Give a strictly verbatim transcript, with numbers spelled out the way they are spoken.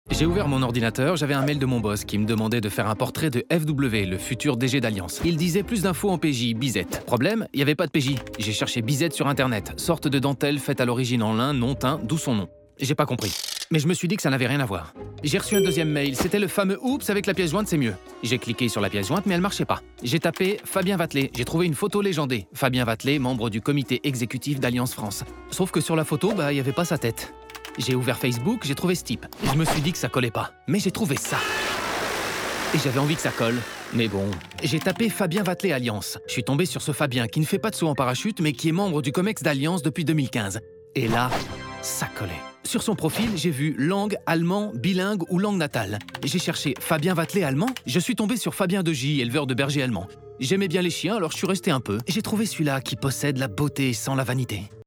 J'ai ouvert mon ordinateur, j'avais un mail de mon boss qui me demandait de faire un portrait de F W, le futur D G d'Alliance. Il disait plus d'infos en P J, Bizette. Problème, il n'y avait pas de P J. J'ai cherché Bizette sur internet, sorte de dentelle faite à l'origine en lin, non teint, d'où son nom. J'ai pas compris. Mais je me suis dit que ça n'avait rien à voir. J'ai reçu un deuxième mail, c'était le fameux « Oups, avec la pièce jointe, c'est mieux ». J'ai cliqué sur la pièce jointe, mais elle marchait pas. J'ai tapé « Fabien Vatelet », j'ai trouvé une photo légendée. Fabien Vatelet, membre du comité exécutif d'Alliance France. Sauf que sur la photo, bah, il n'y avait pas sa tête. J'ai ouvert Facebook, j'ai trouvé ce type. Je me suis dit que ça collait pas. Mais j'ai trouvé ça. Et j'avais envie que ça colle. Mais bon, j'ai tapé Fabien Vatelet Alliance. Je suis tombé sur ce Fabien qui ne fait pas de saut en parachute, mais qui est membre du COMEX d'Alliance depuis deux mille quinze. Et là, ça collait. Sur son profil, j'ai vu langue, allemand, bilingue ou langue natale. J'ai cherché Fabien Vatelet allemand. Je suis tombé sur Fabien Degy, éleveur de bergers allemands. J'aimais bien les chiens, alors je suis resté un peu. J'ai trouvé celui-là qui possède la beauté sans la vanité.